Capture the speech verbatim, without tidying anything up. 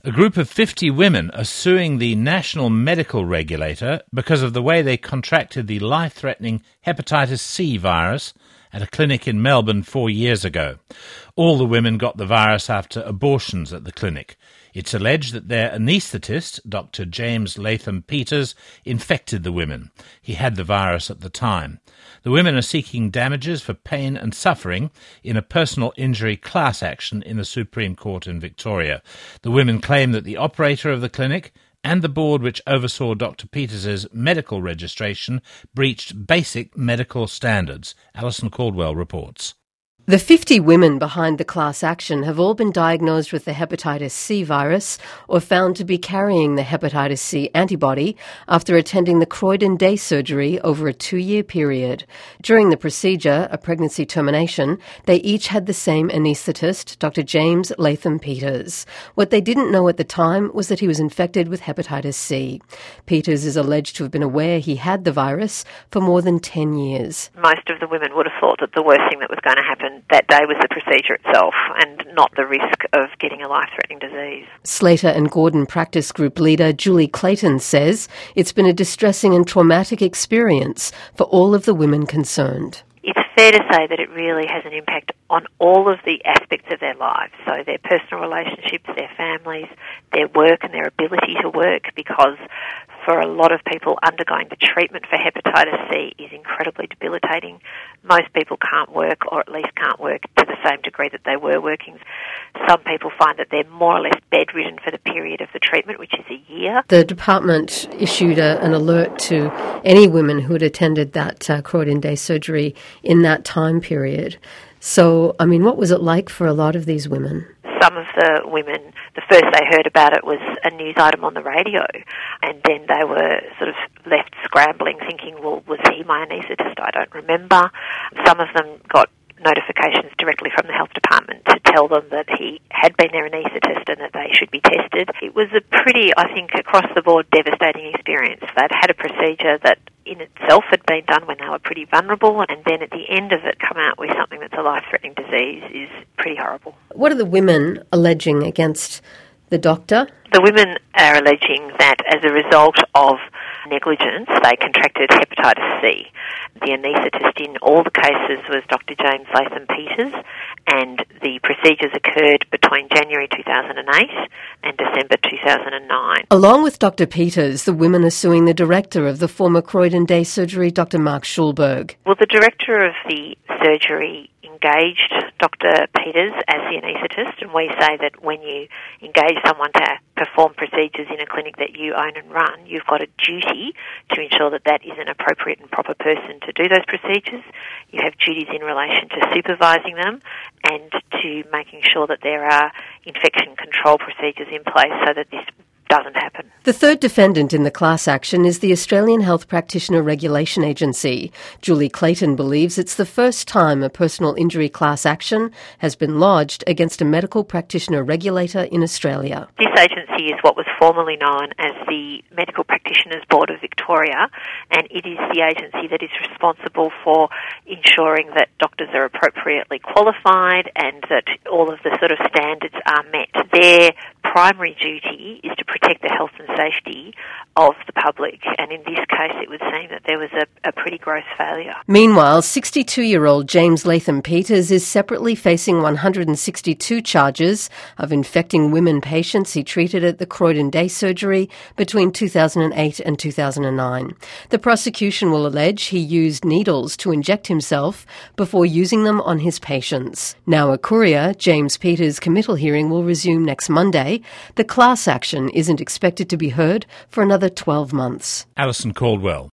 A group of fifty women are suing the National Medical Regulator because of the way they contracted the life-threatening hepatitis C virus at a clinic in Melbourne four years ago. All the women got the virus after abortions at the clinic. It's alleged that their anaesthetist, Doctor James Latham Peters, infected the women. He had the virus at the time. The women are seeking damages for pain and suffering in a personal injury class action in the Supreme Court in Victoria. The women claim that the operator of the clinic and the board which oversaw Doctor Peters' medical registration breached basic medical standards. Alison Caldwell reports. The fifty women behind the class action have all been diagnosed with the hepatitis C virus or found to be carrying the hepatitis C antibody after attending the Croydon Day surgery over a two-year period. During the procedure, a pregnancy termination, they each had the same anaesthetist, Doctor James Latham Peters. What they didn't know at the time was that he was infected with hepatitis C. Peters is alleged to have been aware he had the virus for more than ten years. Most of the women would have thought that the worst thing that was going to happen that day was the procedure itself and not the risk of getting a life-threatening disease. Slater and Gordon practice group leader Julie Clayton says it's been a distressing and traumatic experience for all of the women concerned. It's fair to say that it really has an impact on all of the aspects of their lives, so their personal relationships, their families, their work and their ability to work, because for a lot of people undergoing the treatment for hepatitis C is incredibly debilitating. Most people can't work, or at least can't work to the same degree that they were working. Some people find that they're more or less bedridden for the period of the treatment, which is a year. The department issued a, an alert to any women who had attended that uh, Croydon Day surgery in that time period. So, I mean, what was it like for a lot of these women? Some of the women, the first they heard about it was a news item on the radio, and then they were sort of left scrambling thinking, well, was he my anaesthetist? I don't remember. Some of them got notifications directly from the health department to tell them that he had been their anaesthetist and that they should be tested. It was a pretty, I think, across-the-board devastating experience. They'd had a procedure that in itself had been done when they were pretty vulnerable, and then at the end of it come out with something that's a life-threatening disease is pretty horrible. What are the women alleging against the doctor? The women are alleging that as a result of negligence, they contracted hepatitis C. The anaesthetist in all the cases was Doctor James Latham Peters, and the procedures occurred between January two thousand eight and December two thousand nine. Along with Doctor Peters, the women are suing the director of the former Croydon Day surgery, Doctor Mark Schulberg. Well, the director of the surgery engaged Doctor Peters as the anaesthetist, and we say that when you engage someone to perform procedures in a clinic that you own and run, you've got a duty to ensure that that is an appropriate and proper person to do those procedures. You have duties in relation to supervising them and to making sure that there are infection control procedures in place so that this doesn't happen. The third defendant in the class action is the Australian Health Practitioner Regulation Agency. Julie Clayton believes it's the first time a personal injury class action has been lodged against a medical practitioner regulator in Australia. This agency is what was formerly known as the Medical Practitioners Board of Victoria, and it is the agency that is responsible for ensuring that doctors are appropriately qualified and that all of the sort of standards are met. Their primary duty is to protect the health and safety of the public, and in this case it would seem that there was a, a pretty gross failure. Meanwhile, sixty-two-year-old James Latham Peters is separately facing one hundred sixty-two charges of infecting women patients he treated at the Croydon Day surgery between two thousand eight and two thousand nine. The prosecution will allege he used needles to inject himself before using them on his patients. Now a courier, James Peters' committal hearing will resume next Monday. The class action isn't expected to be heard for another twelve months. Alison Caldwell.